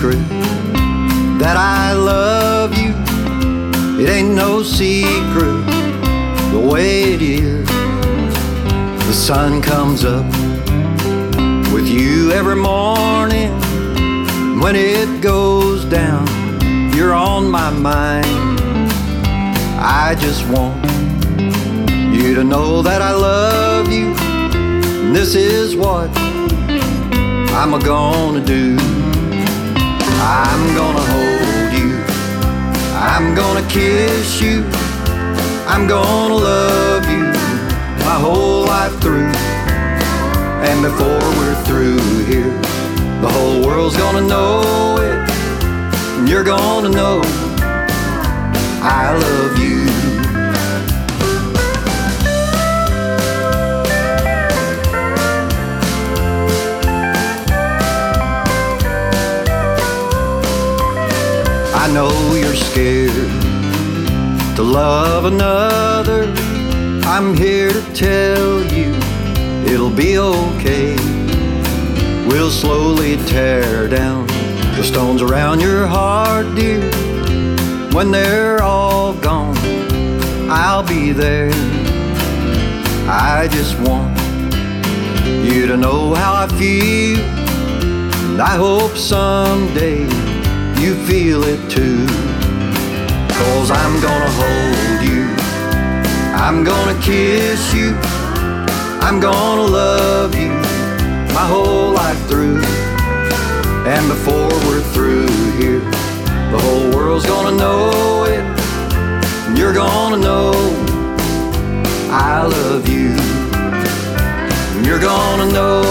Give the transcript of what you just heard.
secret that I love you. It ain't no secret the way it is. The sun comes up with you every morning. When it goes down, you're on my mind. I just want you to know that I love you. And this is what I'm gonna do. I'm gonna hold you, I'm gonna kiss you, I'm gonna love you my whole life through. And before we're through here, the whole world's gonna know it. And you're gonna know I love you. I know you're scared to love another. I'm here to tell you it'll be okay. We'll slowly tear down the stones around your heart, dear. When they're all gone, I'll be there. I just want you to know how I feel, and I hope someday you feel it too. 'Cause I'm gonna hold you, I'm gonna kiss you, I'm gonna love you my whole life through. And before we're through here, the whole world's gonna know it. And you're gonna know I love you. And you're gonna know